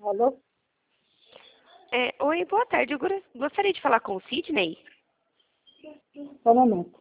Alô? Oi, boa tarde. Eu gostaria de falar com o Sidney. Só um momento.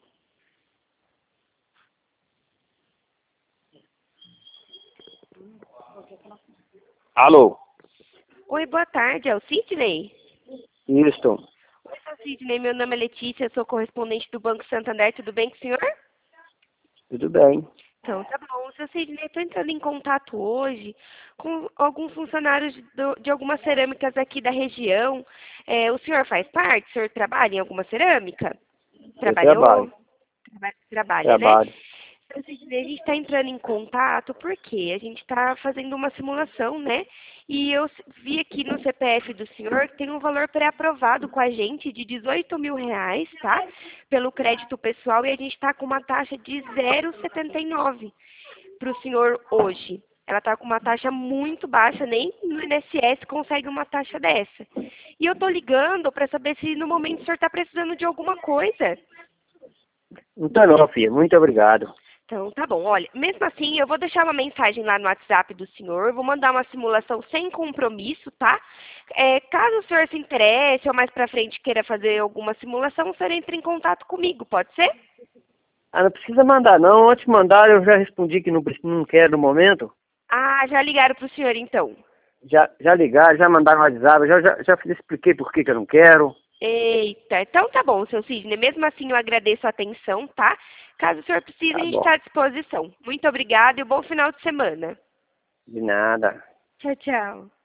Alô? Oi, boa tarde. É o Sidney? Isto. Oi, seu Sidney. Meu nome é Letícia, sou correspondente do Banco Santander. Tudo bem com o senhor? Tudo bem. Então, tá bom. Seu Sidney, estou entrando em contato hoje com alguns funcionários de algumas cerâmicas aqui da região. O senhor faz parte? O senhor trabalha em alguma cerâmica? Eu Trabalhou? trabalho. Trabalha, né? Trabalho. Então, Sidney, a gente está entrando em contato porque a gente está fazendo uma simulação, né? E eu vi aqui no CPF do senhor que tem um valor pré-aprovado com a gente de R$ 18.000, tá? Pelo crédito pessoal e a gente está com uma taxa de 0,79 para o senhor hoje. Ela está com uma taxa muito baixa, nem no INSS consegue uma taxa dessa. E eu estou ligando para saber se no momento o senhor está precisando de alguma coisa. Não tá não, filha. Muito obrigado. Então, tá bom. Olha, mesmo assim, eu vou deixar uma mensagem lá no WhatsApp do senhor, vou mandar uma simulação sem compromisso, tá? Caso o senhor se interesse ou mais pra frente queira fazer alguma simulação, o senhor entra em contato comigo, pode ser? Ah, não precisa mandar não. Antes de mandar, eu já respondi que não quero no momento. Ah, já ligaram pro senhor então. Já ligaram, já mandaram no WhatsApp, já expliquei por que eu não quero. Eita, então tá bom, seu Sidney. Mesmo assim, eu agradeço a atenção, tá? Caso o senhor precise, a Tá gente bom. está à disposição. Muito obrigada e um bom final de semana. De nada. Tchau, tchau.